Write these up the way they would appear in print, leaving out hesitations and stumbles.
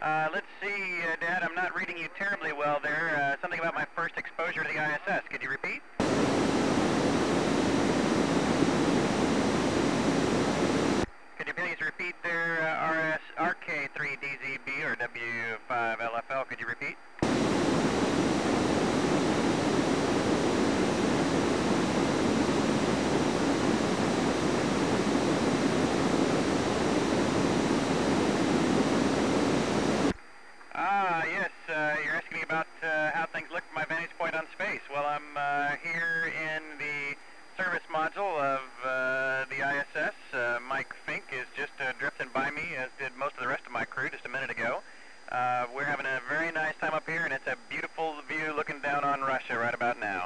Let's see, Dad, I'm not reading you terribly well there. Something about my first exposure to the ISS. Could you repeat? Could you please repeat there, RK3DZB or W5LFL? Could you repeat? Yes, you're asking me about how things look from my vantage point on space. Well, I'm here in the service module of the ISS. Mike Fink is just drifting by me, as did most of the rest of my crew just a minute ago. We're having a very nice time up here, and it's a beautiful view looking down on Russia right about now.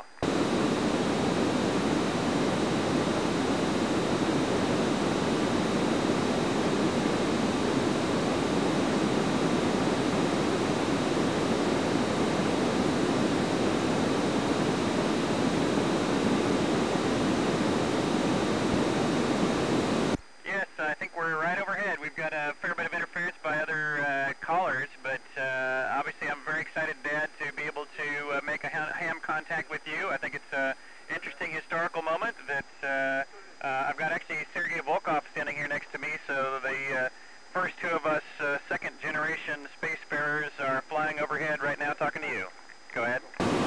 I think we're right overhead. We've got a fair bit of interference by other callers, but obviously I'm very excited, Dad, to be able to make a ham contact with you. I think it's an interesting historical moment that I've got actually Sergei Volkov standing here next to me, so the first two of us second-generation spacefarers are flying overhead right now talking to you. Go ahead.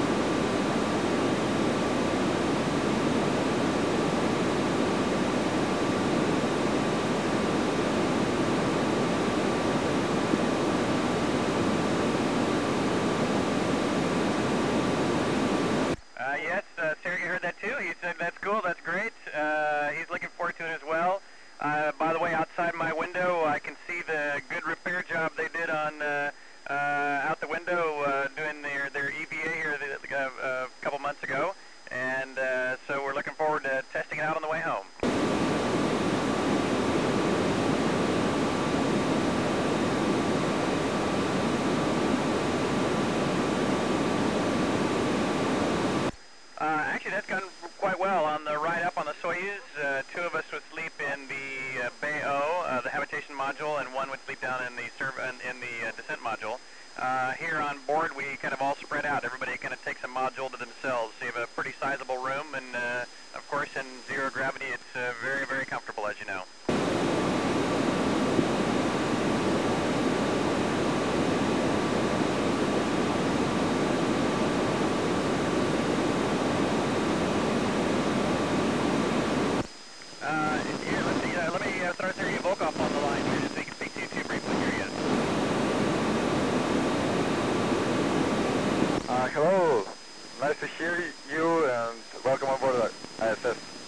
Yes, Sergey heard that too. He said that's cool, that's great. He's looking forward to it as well. By the way, outside my window, I can see the good repair job they did on out the window doing their EVA here a couple months ago, and so we're looking forward to testing it out on the way home. Actually, that's gone quite well. On the ride up on the Soyuz, two of us would sleep in the Bay O, the habitation module, and one would sleep down in the descent module. Here on board, we kind of all spread out. Everybody kind of takes a module to themselves. So you have a pretty sizable room, and of course, in zero gravity, it's very, very comfortable, as you know. Here, let's see, let me throw Sergei Volkov on the line here so he can speak to you too briefly. Here he is. Hello, nice to hear you and welcome aboard the ISS.